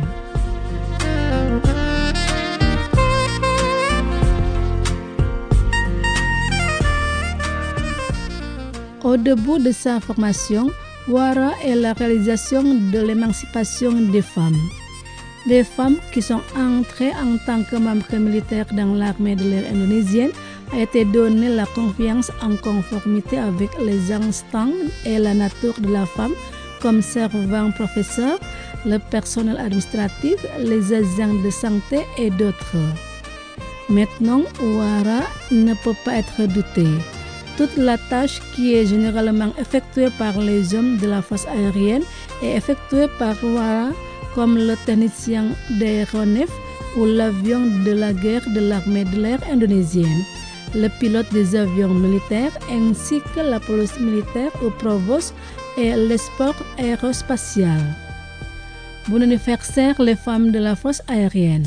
Au début de sa formation, WARA est la réalisation de l'émancipation des femmes. Les femmes qui sont entrées en tant que membres militaires dans l'armée de l'air indonésienne a été donné la confiance en conformité avec les instincts et la nature de la femme comme servants professeurs, le personnel administratif, les agents de santé et d'autres. Maintenant, WARA ne peut pas être doutée. Toute la tâche qui est généralement effectuée par les hommes de la force aérienne est effectuée par WARA, comme le technicien d'aéronef ou l'avion de la guerre de l'armée de l'air indonésienne, le pilote des avions militaires ainsi que la police militaire ou provost et le sport aérospatial. Bon anniversaire les femmes de la force aérienne.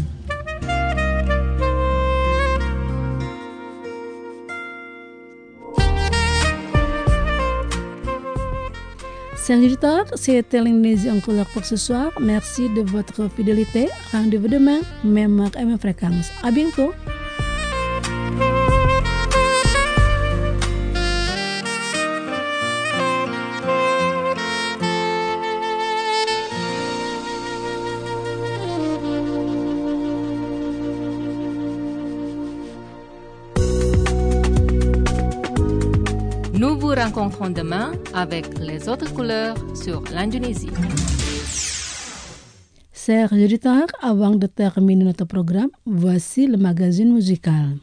Chers auditeurs, c'était l'Indonésie en couleur pour ce soir. Merci de votre fidélité. Rendez-vous demain, même heure et même fréquence. À bientôt. Nous vous rencontrons demain avec les autres couleurs sur l'Indonésie. Chers auditeurs, avant de terminer notre programme, voici le magazine musical.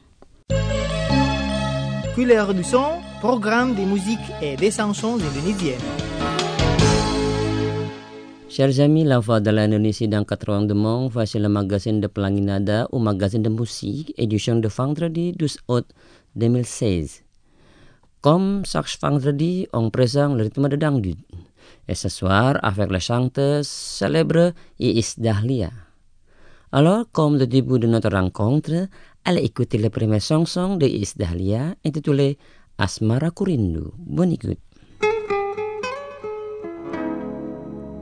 Couleur du son, programme de musique et des chansons indonésiennes. Chers amis, la voix de l'Indonésie dans 4 langues du monde, voici le magazine de Pelangi Nada ou magazine de musique, édition de vendredi 12 août 2016. Comme chaque vendredi, on présente le rythme de dangdut. Et ce soir, avec la chanteuse célèbre Iis Dahlia. Alors, comme le début de notre rencontre, allez écouter la première chanson de Iis Dahlia intitulée Asmara Kurindu. Bonne écoute.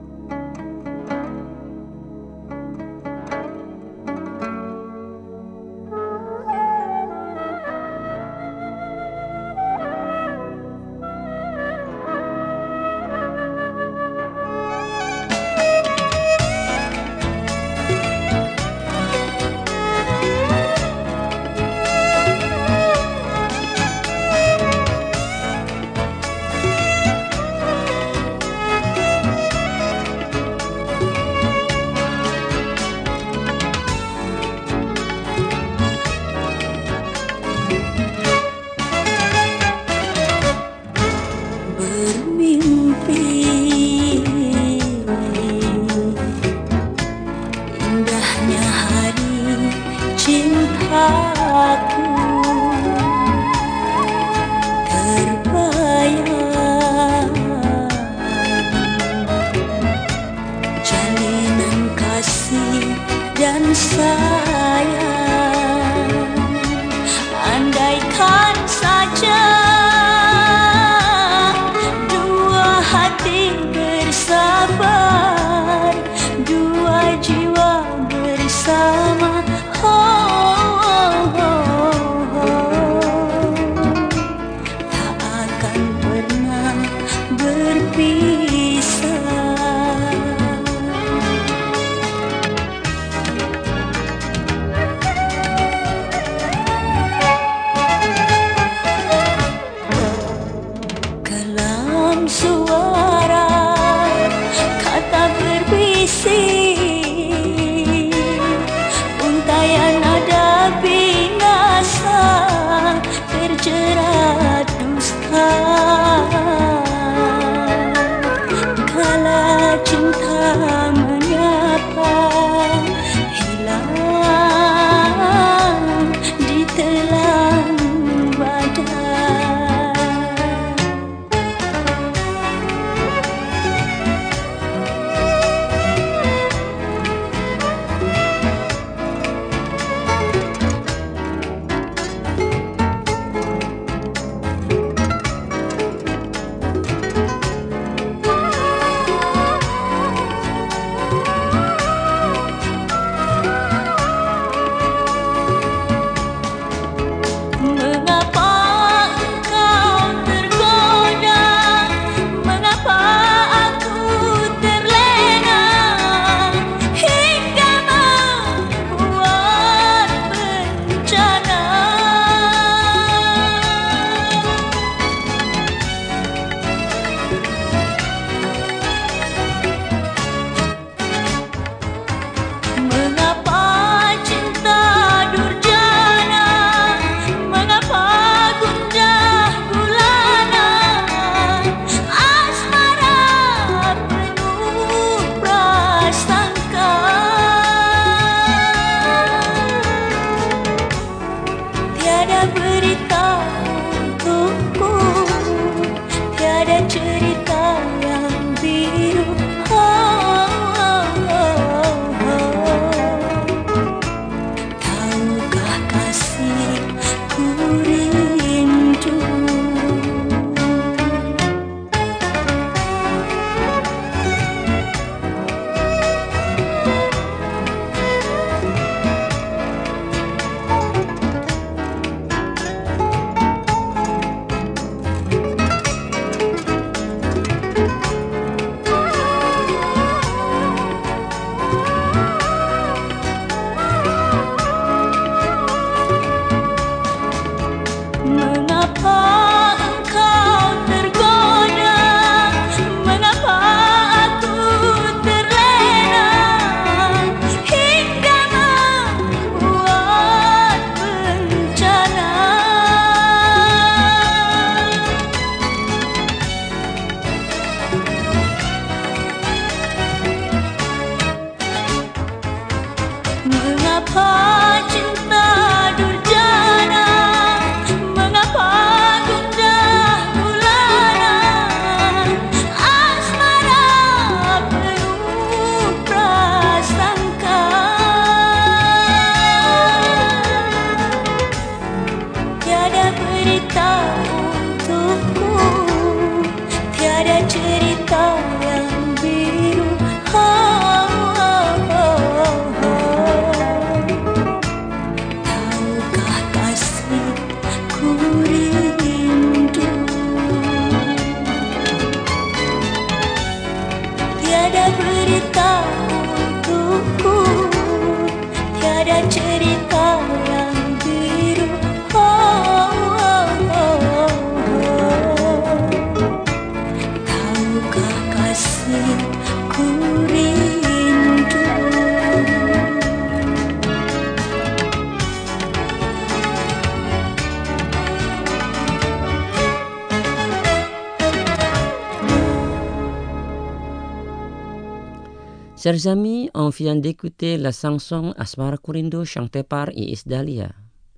Chers amis, on vient d'écouter la chanson Asmara Kurindo chantée par Iis Dahlia.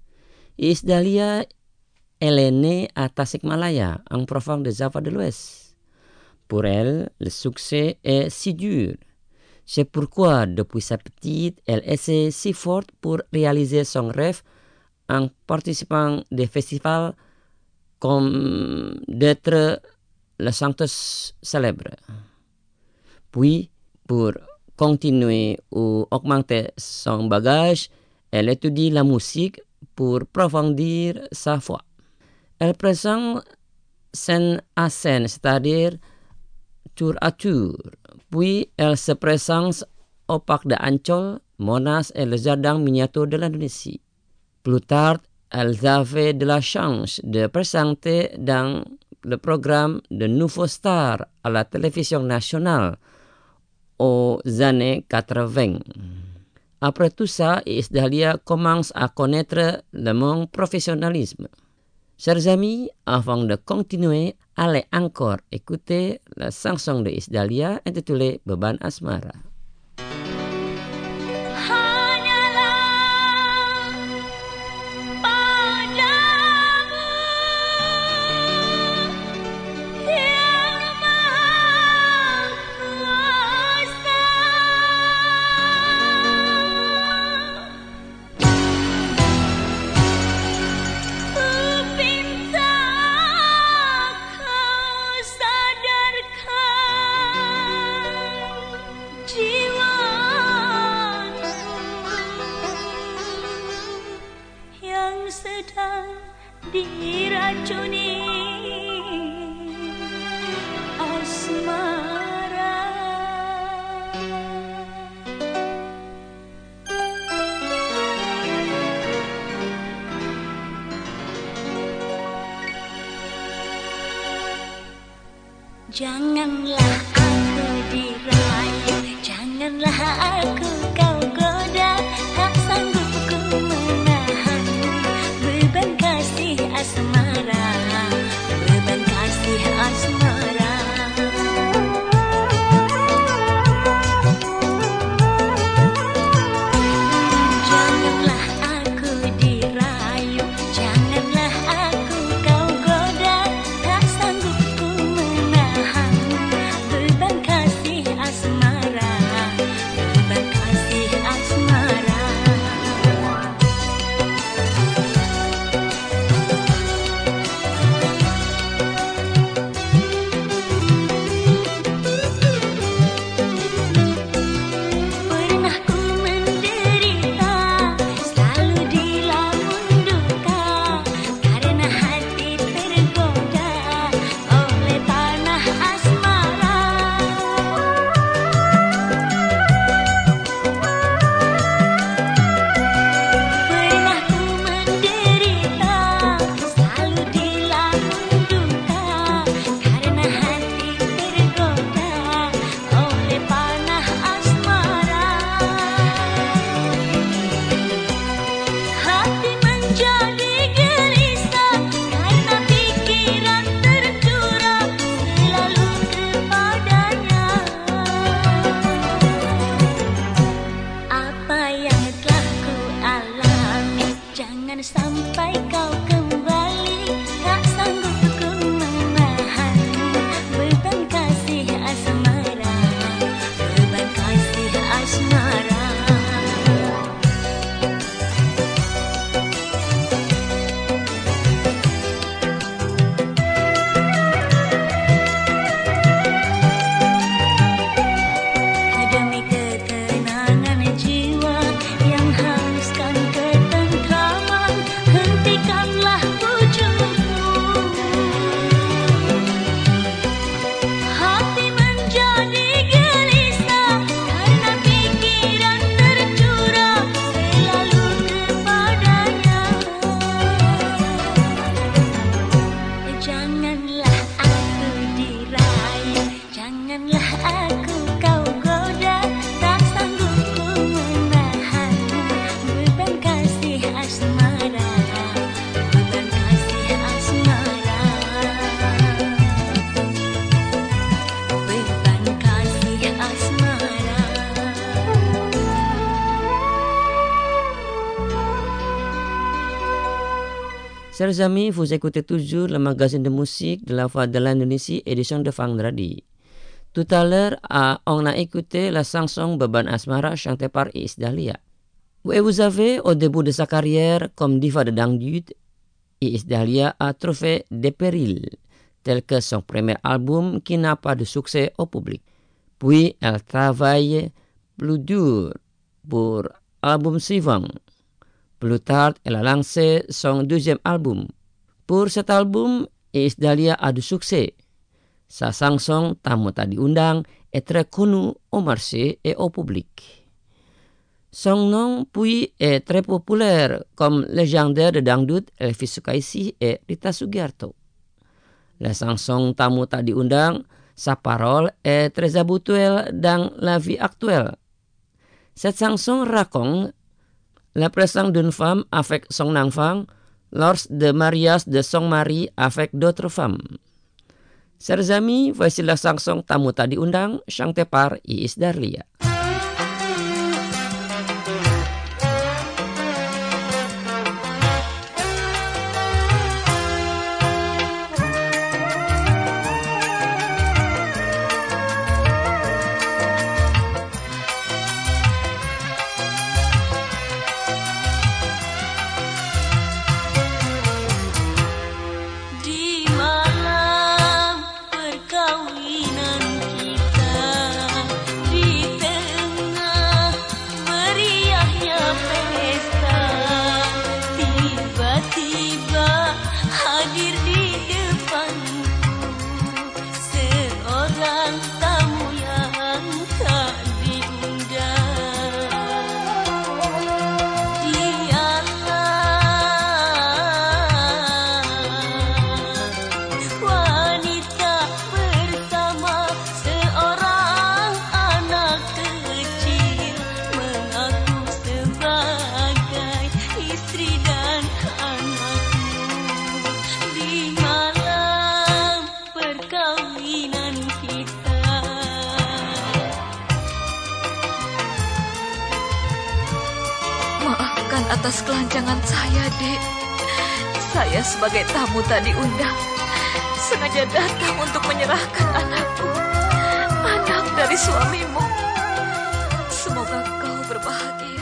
Iis Dahlia, elle est née à Tasikmalaya, en province de Java de l'Ouest. Pour elle, le succès est si dur. C'est pourquoi, depuis sa petite, elle essaie si fort pour réaliser son rêve en participant des festivals comme d'être la chanteuse célèbre. Puis, pour continuer ou augmenter son bagage, elle étudie la musique pour approfondir sa voix. Elle présente scène à scène, c'est-à-dire tour à tour. Puis elle se présente au parc de Ancol, Monas et le jardin miniature de l'Indonésie. Plus tard, elle avait de la chance de présenter dans le programme de Nouveau Star à la télévision nationale aux années 80. Après tout ça, Iis Dahlia commence à connaître le monde professionnalisme. Chers amis, avant de continuer, allez encore écouter la chanson de Iis Dahlia intitulée Beban Asmara. Janganlah aku dirayu, janganlah aku kau goda, tak sanggup ku menahan beban kasih asmara, beban kasih asmara. Janganlah aku dirayu, janganlah aku kau goda, tak sanggup ku menahan beban kasih asmara, beban kasih asmara. sampai kau kembali, tak sanggup ku menahan beban kasih asmara, beban kasih asmara. Demi ketenangan jiwa yang haluskan ketentraman, hentikanlah bujukmu. Hati menjadi gelisah karena pikiran tercurah selalu kepadanya. Janganlah aku dirayu, janganlah aku kau goda, tak sanggup ku menahan beban kasih asmara, beban kasih asmara, beban kasih asmara. Chers amis, vous écoutez toujours le magazine de musique de la Voix de l'Indonésie, édition de vendredi. Tout à l'heure, on a écouté la chanson Beban Asmara chantée par Iis Dahlia. Et vous savez, au début de sa carrière comme diva de dangdut, Iis Dahlia a trouvé des périls, tels que son premier album qui n'a pas de succès au public. Puis, elle travaille plus dur pour l'album suivant. Plus tard, elle a lancé son deuxième album. Pour cet album, Iis Dahlia a du succès. Sa chanson Tamu Tak Diundang est très connue au marché et au public. Son nom puis est très populaire comme légendaire de dangdut Elvi Sukaisi et Rita Sugiarto. La chanson Tamu Tak Diundang, sa parole est très habituelle dans la vie actuelle. Cette chanson raconte la présence d'une femme avec son enfant lors de mariage de son mari avec d'autres femmes. Chers amis, voici la chanson Tamu Tak Diundang chantée par Iis Dahlia. Di malam perkawinan kita, di tengah meriahnya pesta, tiba-tiba hadir di depanku seorang tamu yang tak diundang. Wanita bersama seorang anak kecil, mengaku sebagai istri dan anakmu. Di malam perkawinan kita, Maafkan atas kelancangan saya, Dek. Saya sebagai tamu tak diundang, sengaja datang untuk menyerahkan anakku, anak dari suamimu. Semoga kau berbahagia.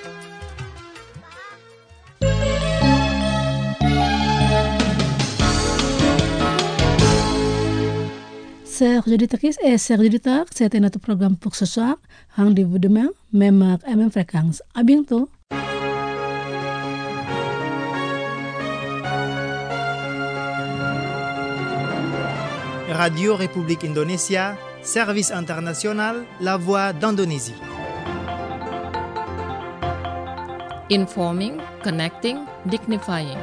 Chers auditrices et chers auditeurs, c'était notre programme pour ce soir. Rendez-vous demain, même heure et même fréquence. À bientôt. Radio République Indonésia, service international, la voix d'Indonésie. Informing, connecting, dignifying.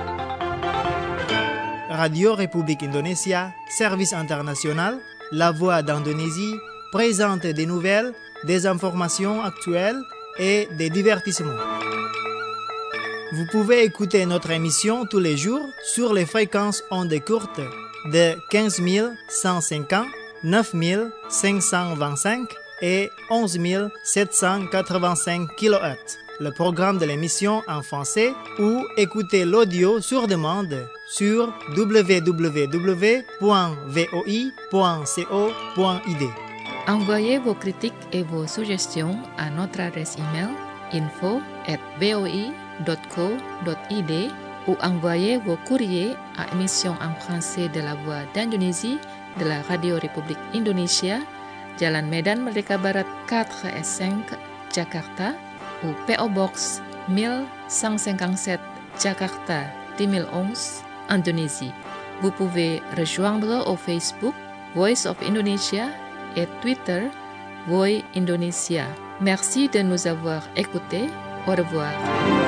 Radio République Indonésia, service international, la voix d'Indonésie, présente des nouvelles, des informations actuelles et des divertissements. Vous pouvez écouter notre émission tous les jours sur les fréquences ondes courtes de 15 150, 9 525 et 11 785 kHz. le programme de l'émission en français ou écouter l'audio sur demande sur www.voi.co.id. Envoyez vos critiques et vos suggestions à notre adresse email info@voi.co.id ou envoyez vos courriers à émission en français de la Voix d'Indonésie de la Radio République Indonésia, Jalan Medan Merdeka Barat 4S5, Jakarta, ou PO Box 1157, Jakarta 2011, Indonésie. Vous pouvez rejoindre au Facebook Voice of Indonesia et Twitter Voi Indonesia. Merci de nous avoir écoutés. Au revoir.